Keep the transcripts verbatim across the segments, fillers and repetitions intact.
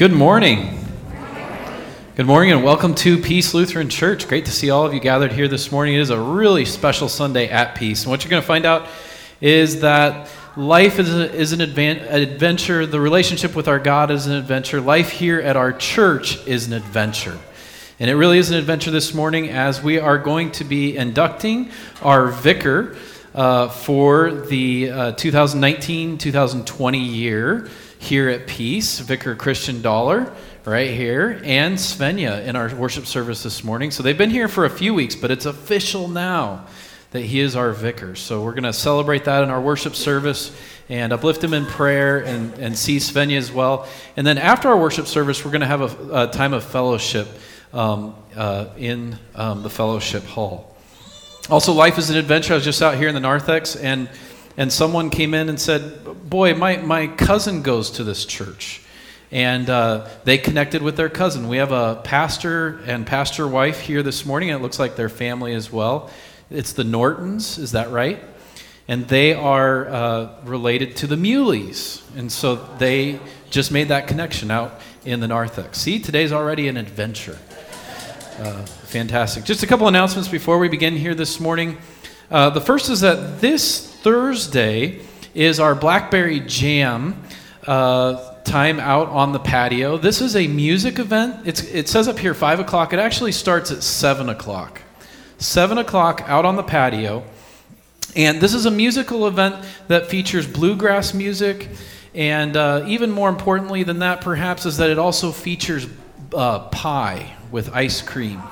Good morning. Good morning and welcome to Peace Lutheran Church. Great to see all of you gathered here this morning. It is a really special Sunday at Peace. And what you're going to find out is that life is, a, is an advan- adventure. The relationship with our God is an adventure. Life here at our church is an adventure. And it really is an adventure this morning as we are going to be inducting our vicar uh, for the uh, two thousand nineteen two thousand twenty year here at Peace, Vicar Christian Dollar, right here, and Svenja in our worship service this morning. So they've been here for a few weeks, but it's official now that he is our vicar. So we're going to celebrate that in our worship service and uplift him in prayer and, and see Svenja as well. And then after our worship service, we're going to have a, a time of fellowship um, uh, in um, the fellowship hall. Also, life is an adventure. I was just out here in the narthex, and and someone came in and said, boy, my, my cousin goes to this church. And uh, they connected with their cousin. We have a pastor and pastor wife here this morning. It looks like their family as well. It's the Nortons, is that right? And they are uh, related to the Muleys. And so they just made that connection out in the narthex. See, today's already an adventure. Uh, fantastic. Just a couple announcements before we begin here this morning. Uh, the first is that this Thursday is our Blackberry Jam uh, time out on the patio. This is a music event. It's, it says up here five o'clock. It actually starts at seven o'clock. seven o'clock out on the patio. And this is a musical event that features bluegrass music. And uh, even more importantly than that, perhaps, is that it also features uh, pie with ice cream.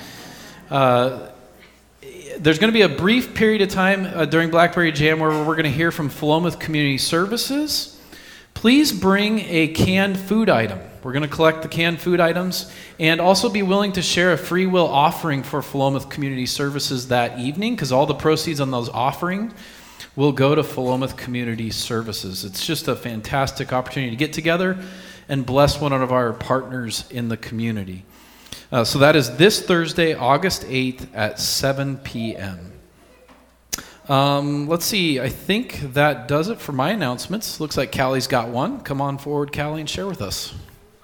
Uh, There's going to be a brief period of time uh, during Blackberry Jam where we're going to hear from Philomath Community Services. Please bring a canned food item. We're going to collect the canned food items and also be willing to share a free will offering for Philomath Community Services that evening, because all the proceeds on those offerings will go to Philomath Community Services. It's just a fantastic opportunity to get together and bless one of our partners in the community. Uh, so that is this Thursday, August eighth at seven p.m. Um, let's see. I think that does it for my announcements. Looks like Callie's got one. Come on forward, Callie, and share with us.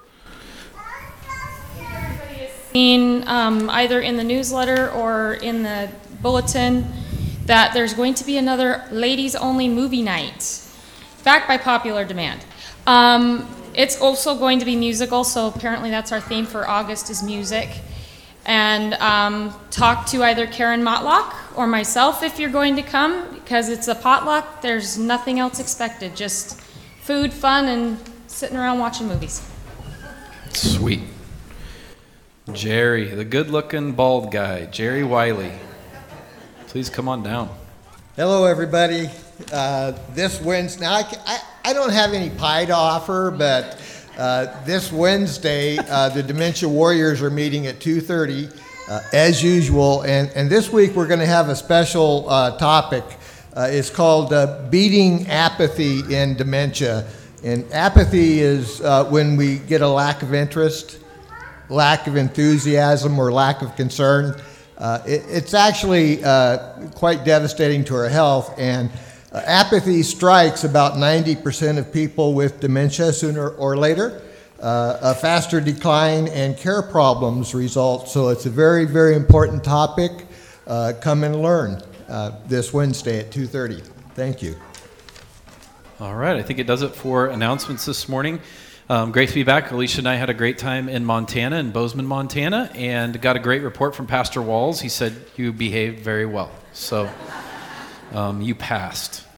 Everybody has seen um, either in the newsletter or in the bulletin that there's going to be another ladies-only movie night, backed by popular demand. Um, It's also going to be musical, so apparently that's our theme for August is music. And um, talk to either Karen Motlock or myself if you're going to come, because it's a potluck. There's nothing else expected, just food, fun, and sitting around watching movies. Sweet. Jerry, the good-looking bald guy, Jerry Wiley. Please come on down. Hello, everybody. Uh, this Wednesday, now I, I, I don't have any pie to offer, but uh, this Wednesday, uh, the Dementia Warriors are meeting at two thirty, uh, as usual, and, and this week we're going to have a special uh, topic. Uh, it's called uh, Beating Apathy in Dementia. And apathy is uh, when we get a lack of interest, lack of enthusiasm, or lack of concern. Uh, it, it's actually uh, quite devastating to our health, and Uh, apathy strikes about ninety percent of people with dementia sooner or later. Uh, a faster decline and care problems result, so it's a very, very important topic. Uh, come and learn uh, this Wednesday at two thirty. Thank you. All right, I think it does it for announcements this morning. Um, great to be back. Alicia and I had a great time in Montana, in Bozeman, Montana, and got a great report from Pastor Walls. He said you behaved very well. So... Um, you passed.